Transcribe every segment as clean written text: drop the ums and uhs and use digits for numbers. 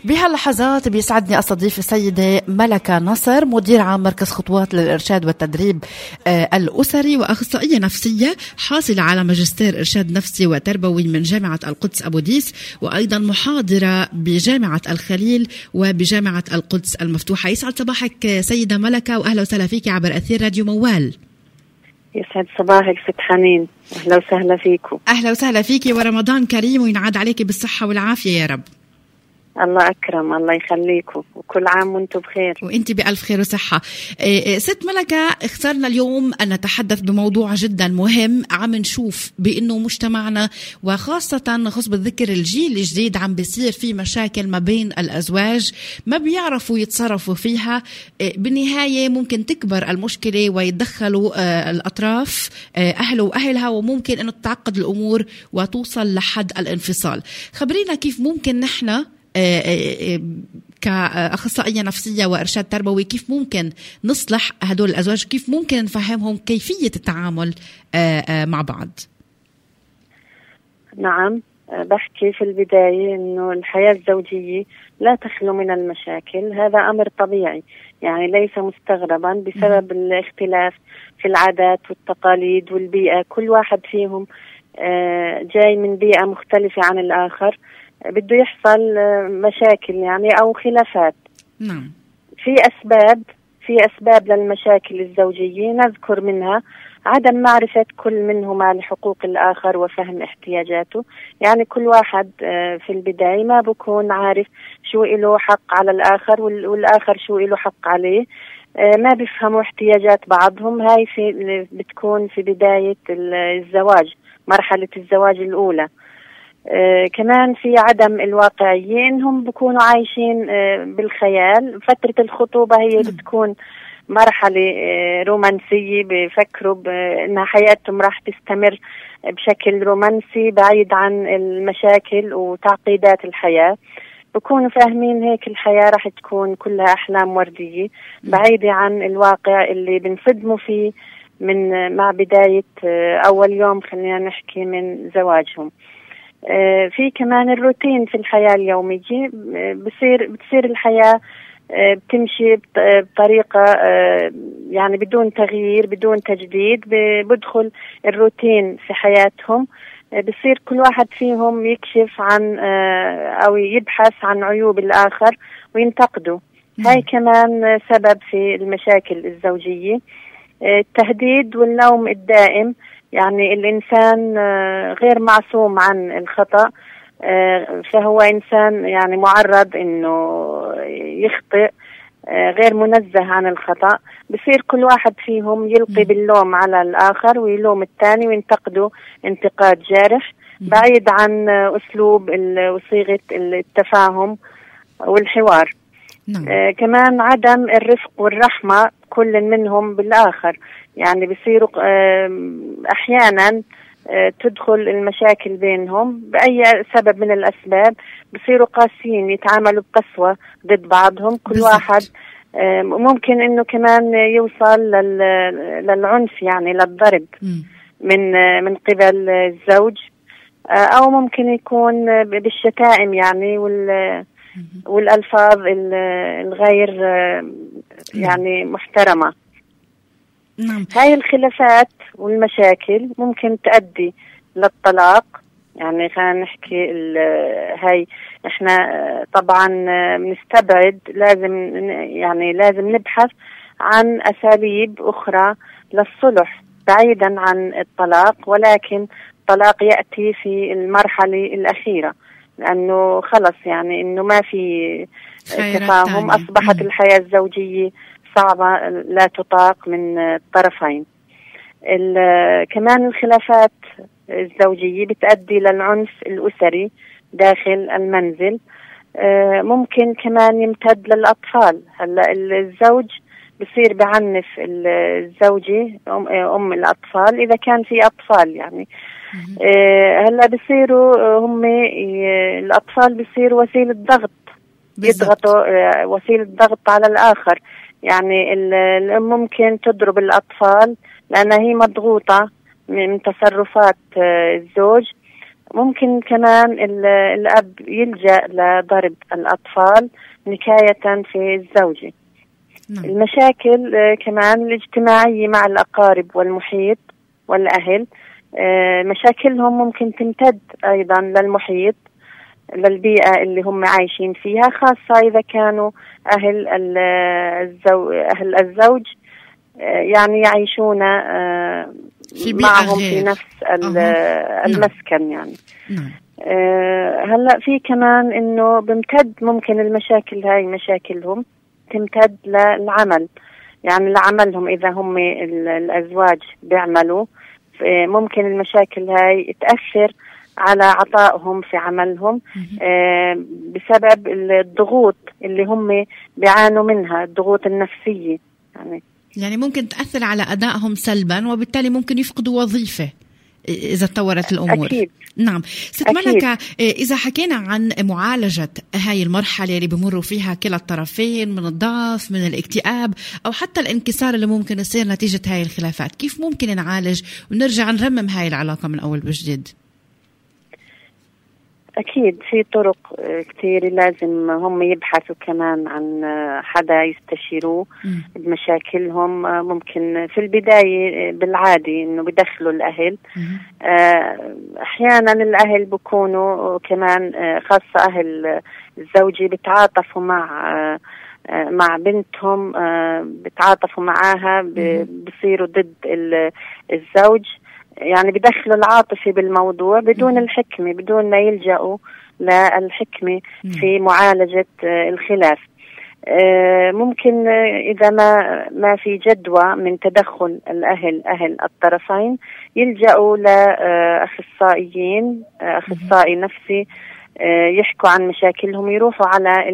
بهاللحظات بيسعدني أستضيف السيدة ملكة نصر، مدير عام مركز خطوات للإرشاد والتدريب الأسري، وأخصائية نفسية حاصلة على ماجستير إرشاد نفسي وتربوي من جامعة القدس أبو ديس، وأيضا محاضرة بجامعة الخليل وبجامعة القدس المفتوحة. يسعد صباحك سيدة ملكة، وأهلا وسهلا فيك عبر أثير راديو موال. يسعد صباحك ست حنين، أهلا وسهلا فيكم. أهلا وسهلا فيكي، ورمضان كريم وينعاد عليك بالصحة والعافية يا رب. الله أكرم، الله يخليكم، وكل عام وانتم بخير. وانت بألف خير وصحة. ست ملكة، اخترنا اليوم أن نتحدث بموضوع جدا مهم. عم نشوف بأنه مجتمعنا وخاصة خصب الذكر الجيل الجديد عم بيصير في مشاكل ما بين الأزواج ما بيعرفوا يتصرفوا فيها. بالنهاية ممكن تكبر المشكلة ويتدخلوا الأطراف أهله وأهلها، وممكن أنه تتعقد الأمور وتوصل لحد الانفصال. خبرينا كيف ممكن نحن كأخصائية نفسية وإرشاد تربوي كيف ممكن نصلح هدول الأزواج، كيف ممكن نفهمهم كيفية التعامل مع بعض. نعم، بحكي في البداية إنه الحياة الزوجية لا تخلو من المشاكل، هذا أمر طبيعي، يعني ليس مستغربا بسبب الاختلاف في العادات والتقاليد والبيئة. كل واحد فيهم جاي من بيئة مختلفة عن الآخر، بده يحصل مشاكل يعني أو خلافات. نعم. في أسباب للمشاكل الزوجية، نذكر منها عدم معرفة كل منهما لحقوق الآخر وفهم احتياجاته. يعني كل واحد في البداية ما بكون عارف شو له حق على الآخر والآخر شو له حق عليه، ما بيفهموا احتياجات بعضهم. هاي بتكون في بداية الزواج، مرحلة الزواج الأولى. كمان في عدم الواقعية، إنهم بيكونوا عايشين بالخيال. فترة الخطوبة هي بتكون مرحلة رومانسية، بفكروا إنها حياتهم راح تستمر بشكل رومانسي بعيد عن المشاكل وتعقيدات الحياة. بكونوا فاهمين هيك الحياة راح تكون كلها أحلام وردية بعيدة عن الواقع اللي بنصدموا فيه مع بداية أول يوم، خلينا نحكي، من زواجهم. في كمان الروتين في الحياة اليومية، بتصير الحياة بتمشي بطريقة يعني بدون تغيير بدون تجديد. بدخل الروتين في حياتهم، بصير كل واحد فيهم يكشف عن أو يبحث عن عيوب الآخر وينتقده. هاي كمان سبب في المشاكل الزوجية. التهديد واللوم الدائم، يعني الإنسان غير معصوم عن الخطأ، فهو إنسان يعني معرض إنه يخطئ، غير منزه عن الخطأ. بصير كل واحد فيهم يلقي باللوم على الآخر ويلوم الثاني وينتقده انتقاد جارح بعيد عن أسلوب وصيغة التفاهم والحوار. كمان عدم الرفق والرحمة كل منهم بالآخر، يعني بيصيروا أحيانا تدخل المشاكل بينهم بأي سبب من الأسباب، بيصيروا قاسيين، يتعاملوا بقسوة ضد بعضهم. كل واحد ممكن إنه كمان يوصل للعنف، يعني للضرب من قبل الزوج، أو ممكن يكون بالشتائم يعني والألفاظ الغير يعني محترمة. نعم. هاي الخلافات والمشاكل ممكن تؤدي للطلاق. يعني خلينا نحكي هاي احنا طبعا بنستبعد، لازم نبحث عن أساليب أخرى للصلح بعيدا عن الطلاق، ولكن الطلاق يأتي في المرحلة الأخيرة، لأنه خلص يعني إنه ما في تفاهم، أصبحت الحياة الزوجية صعبة لا تطاق من الطرفين. كمان الخلافات الزوجية بتؤدي للعنف الأسري داخل المنزل. ممكن كمان يمتد للأطفال. هلا الزوج بصير بعنف الزوجة أم الأطفال إذا كان في أطفال، يعني هلا بصيروا هم الأطفال بصير وسيلة ضغط، يضغطوا وسيلة ضغط على الآخر. يعني الأم ممكن تضرب الأطفال لأنها هي مضغوطة من تصرفات الزوج، ممكن كمان الأب يلجأ لضرب الأطفال نكاية في الزوجة. المشاكل كمان الاجتماعية مع الأقارب والمحيط والأهل، مشاكلهم ممكن تمتد أيضا للمحيط، للبيئة اللي هم عايشين فيها، خاصة إذا كانوا أهل الزوج يعني يعيشون معهم في نفس المسكن يعني. هلأ في كمان إنه بمتد ممكن المشاكل هاي مشاكلهم تمتد للعمل، يعني لعملهم إذا هم الأزواج بيعملوا، ممكن المشاكل هاي تأثر على عطائهم في عملهم بسبب الضغوط اللي هم بيعانوا منها، الضغوط النفسية يعني ممكن تأثر على أدائهم سلبا، وبالتالي ممكن يفقدوا وظيفة إذا تطورت الأمور. أكيد. نعم ست ملكة، إذا حكينا عن معالجة هاي المرحلة اللي بمروا فيها كلا الطرفين من الضعف، من الاكتئاب، أو حتى الانكسار اللي ممكن يصير نتيجة هاي الخلافات، كيف ممكن نعالج ونرجع نرمم هاي العلاقة من أول وجديد؟ أكيد في طرق كتير، لازم هم يبحثوا كمان عن حدا يستشيروه بمشاكلهم. ممكن في البداية بالعادي إنه بدخلوا الأهل، أحيانا الأهل بيكونوا كمان خاصة أهل الزوجة بتعاطفوا مع بنتهم، بتعاطفوا معاها، بصيروا ضد الزوج، يعني بدخلوا العاطفة بالموضوع بدون الحكمة، بدون ما يلجأوا للحكمة في معالجة الخلاف. ممكن إذا ما في جدوى من تدخل أهل الطرفين يلجأوا لأخصائيين، أخصائي نفسي يحكوا عن مشاكلهم، يروحوا على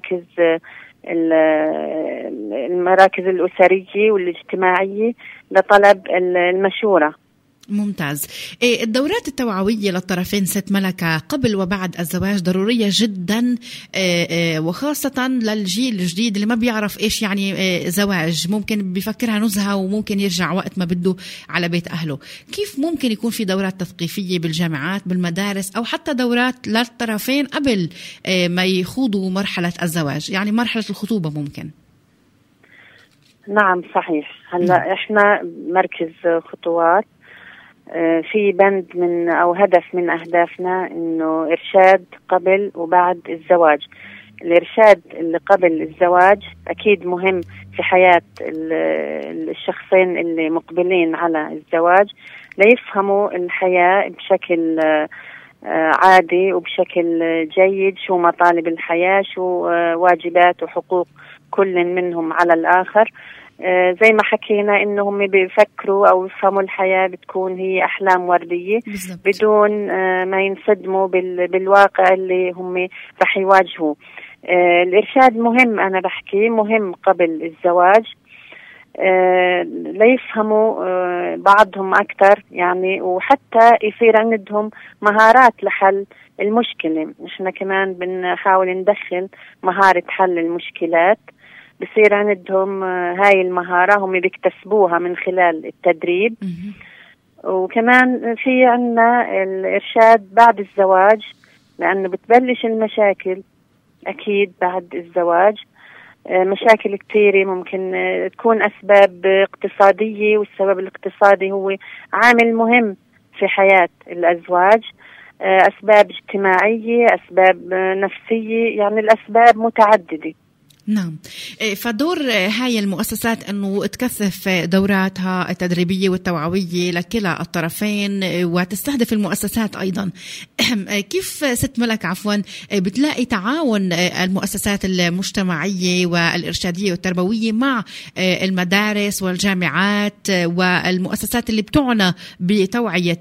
المراكز الأسرية والاجتماعية لطلب المشورة. ممتاز. الدورات التوعوية للطرفين ست ملكة قبل وبعد الزواج ضرورية جدا، وخاصة للجيل الجديد اللي ما بيعرف إيش يعني زواج، ممكن بيفكرها نزهة وممكن يرجع وقت ما بده على بيت أهله. كيف ممكن يكون في دورات تثقيفية بالجامعات، بالمدارس، أو حتى دورات للطرفين قبل ما يخوضوا مرحلة الزواج، يعني مرحلة الخطوبة ممكن؟ نعم صحيح. هلا إحنا مركز خطوات في بند من أو هدف من أهدافنا إنه إرشاد قبل وبعد الزواج. الإرشاد اللي قبل الزواج أكيد مهم في حياة الشخصين اللي مقبلين على الزواج، ليفهموا الحياة بشكل عادي وبشكل جيد، شو مطالب الحياة، شو واجبات وحقوق كل منهم على الآخر. زي ما حكينا إنهم بيفكروا أو يفهموا الحياة بتكون هي أحلام وردية بالزبط. بدون ما ينصدموا بالواقع اللي هم رح يواجهوا. الإرشاد مهم، أنا بحكي مهم قبل الزواج ليفهموا بعضهم أكتر يعني، وحتى يصير عندهم مهارات لحل المشكلة. إحنا كمان بنحاول ندخل مهارة حل المشكلات، بصير عندهم هاي المهارة هم بيكتسبوها من خلال التدريب. وكمان في عنا الإرشاد بعد الزواج، لأنه بتبلش المشاكل أكيد بعد الزواج. مشاكل كتيرة ممكن تكون أسباب اقتصادية، والسبب الاقتصادي هو عامل مهم في حياة الأزواج. أسباب اجتماعية، أسباب نفسية، يعني الأسباب متعددة. نعم. فدور هاي المؤسسات أنه تكثف دوراتها التدريبية والتوعوية لكلا الطرفين وتستهدف المؤسسات أيضا. كيف ست ملك بتلاقي تعاون المؤسسات المجتمعية والإرشادية والتربوية مع المدارس والجامعات والمؤسسات اللي بتعنى بتوعية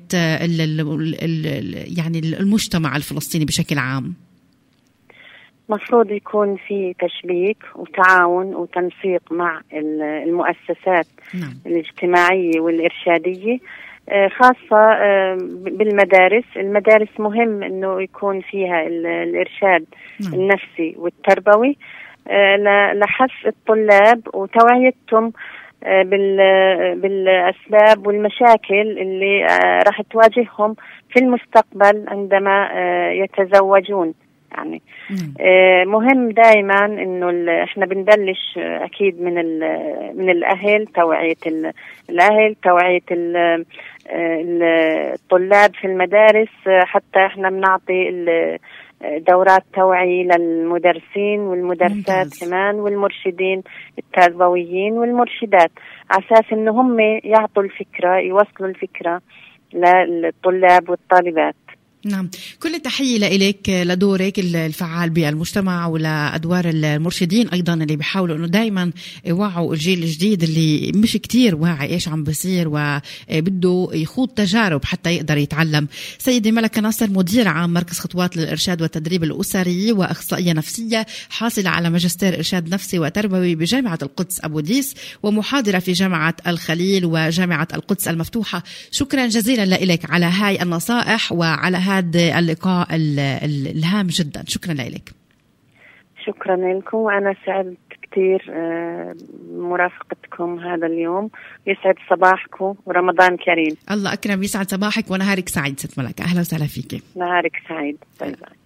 يعني المجتمع الفلسطيني بشكل عام؟ مفروض يكون في تشبيك وتعاون وتنسيق مع المؤسسات الاجتماعية والإرشادية، خاصة بالمدارس. المدارس مهم أنه يكون فيها الإرشاد النفسي والتربوي لحث الطلاب وتوعيتهم بالأسباب والمشاكل اللي راح تواجههم في المستقبل عندما يتزوجون. يعني مهم دائما انه احنا بنبلش اكيد من الاهل، توعية الاهل، توعية الطلاب في المدارس. حتى احنا بنعطي دورات توعية للمدرسين والمدرسات كمان، والمرشدين التربويين والمرشدات، على اساس انه هم يعطوا الفكرة، يوصلوا الفكرة للطلاب والطالبات. نعم، كل تحية لإليك لدورك الفعال بالمجتمع ولأدوار المرشدين أيضا اللي بيحاولوا أنه دايما يوعوا الجيل الجديد اللي مش كتير واعي إيش عم بيصير وبده يخوض تجارب حتى يقدر يتعلم. سيدة ملكة ناصر، مدير عام مركز خطوات للإرشاد والتدريب الأسري وأخصائية نفسية، حاصلة على ماجستير إرشاد نفسي وتربوي بجامعة القدس أبو ديس ومحاضرة في جامعة الخليل وجامعة القدس المفتوحة. شكرا جزيلا لإلك على هاي النصائح وعلى هذا اللقاء الهام جدا. شكرا لك. شكرا لكم، وأنا سعدت كثير مرافقتكم هذا اليوم. يسعد صباحكم ورمضان كريم. الله أكرم، يسعد صباحك ونهارك سعيد ست ملكة. أهلا وسهلا فيك. نهارك سعيد. باي باي.